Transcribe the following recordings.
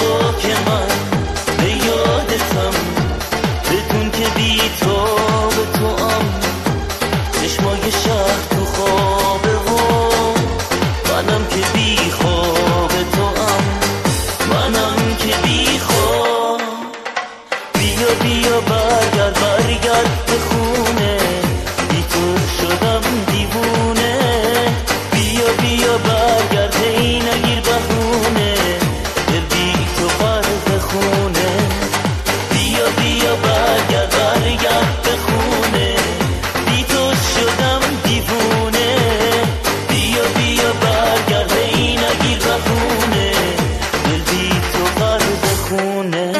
تو که من به یادتم، بدون که بی تو به تو ام، چشمای شهر تو خوابه و منم که بی خواب تو ام، منم که بی خواب. بیا بیا برگرد به خونه، بی تو شدم دیوونه. بیا بیا برگرد هی نگیر بهونه، دل بی تو غرق خونه. بیا بیا برگرد به خونه، بی تو شدم دیوونه. بیا بیا برگرد هی نگیر بهونه، دل بی تو غرق خونه.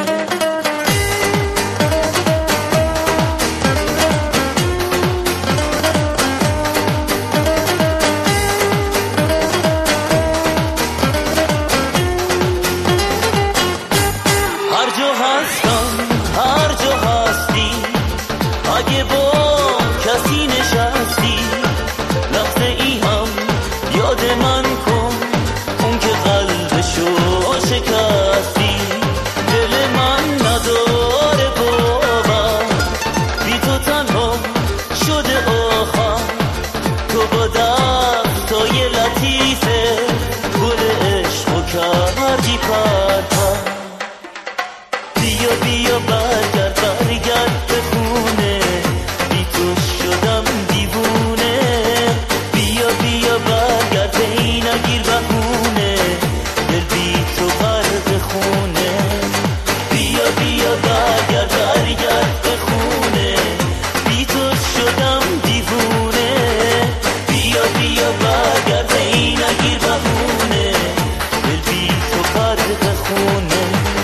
هر جا هستی، اگه با کسی نشستی، لحظه ای هم یاد من کن، اون که قلبشو شکستی. دل من نداره باور، بی تو تنها شده آخر. تو با دستای لطیفه گل عشقو کردی پر. بیا بیا برگرد به خونه، بی تو شدم دیوونه. بیا بیا برگرد هی نگیر بهونه، دل بی تو غرق خونه. بیا بیا برگرد به خونه، بی تو شدم دیوونه. بیا بیا برگرد هی نگیر بهونه، دل بی تو غرق خونه.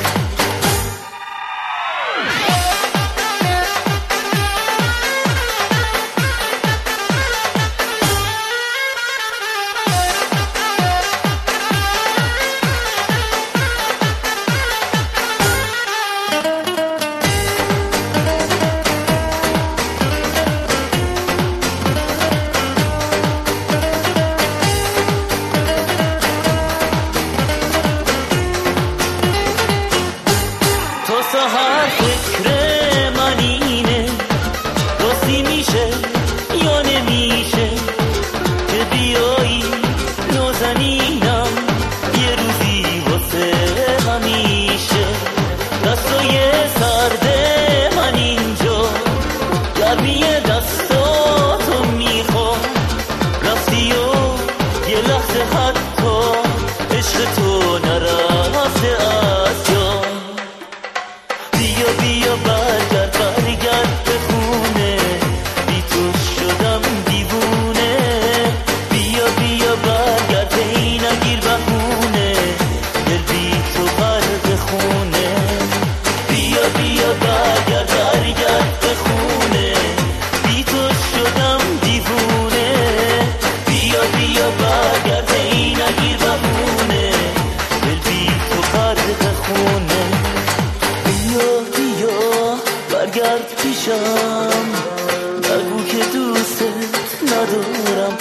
هر فکر من اینه، راستی میشه یا نمیشه که بیایی نازنینم یه روزی واسه همیشه. دستای سرد من اینجا، گرمی دستاتو میخوام. رفتی و یه لحظه حتی عشق تو نرفته از جا. بیا بیا برگرد به خونه، بی تو شدم دیوونه. بیا بیا برگرد هی نگیر بهونه، دل بی تو غرق خونه. بیا بیا برگرد به خونه، بی تو شدم دیوونه. بیا بیا برگرد هی نگیر بهونه، دل بی تو غرق خونه. برگرد پیشم، نگو که دوستت ندارم.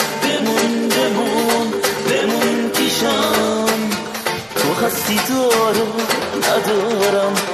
بمون پیشم، تو هستی تو رو ندارم.